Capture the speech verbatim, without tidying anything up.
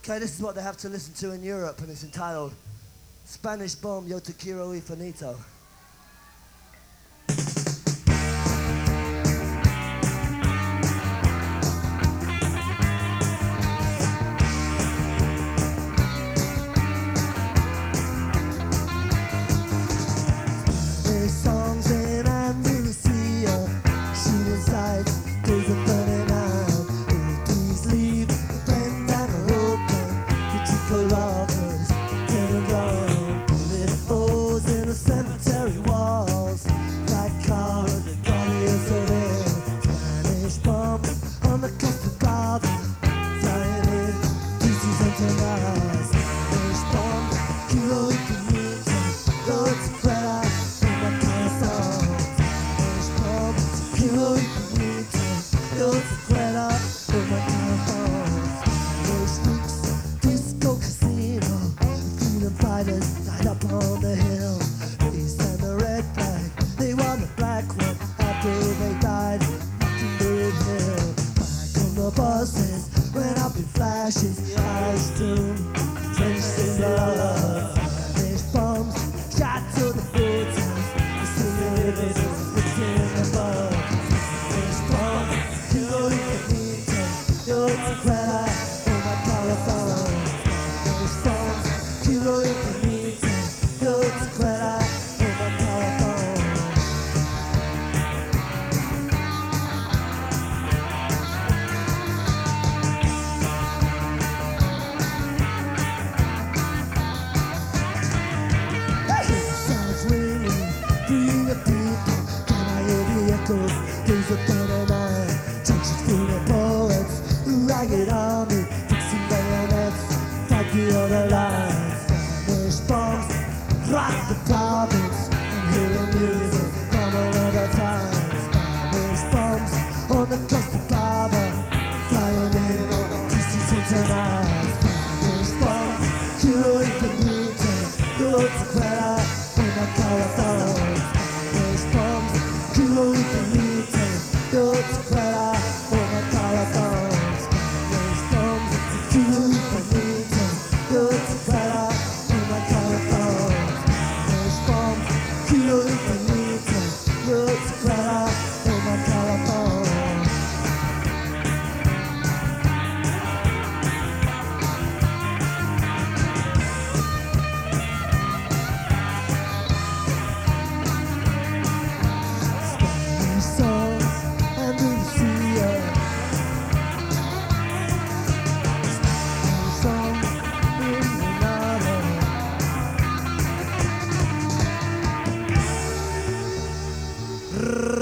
Okay, this is what they have to listen to in Europe, and it's entitled Spanish Bomb, Yo Te Quiero y Finito. Light up on the hill, east and the red flag. They won the black one after they died. Red Hill, back on the buses, went up in flashes. Eyes tuned, drenched in blood. Spanish bombs shot to the foothills. The singing rivers mixed in the mud. Spanish bombs, you need to, you're the credit for my telephone. Spanish bombs, you need to. Days of thirty-nine, trenches full of bullets, ragged army, fixing bayonets, fight the other lines. Spanish bombs rock the province, and hearing music from another time. Spanish bombs on the coast of Java, flying in on the kisses and tonight. Spanish bombs, Cuba y Finito, you're the credit for my telephone. Spanish bombs, Cuba y Finito. Yo te fuera por la telephone. Spanish bombs, Cuba y Finito. Yo te fuera por la telephone. Spanish bombs, Cuba y Finito. Yo te fuera por la telephone. Spanish songs. Rrrr.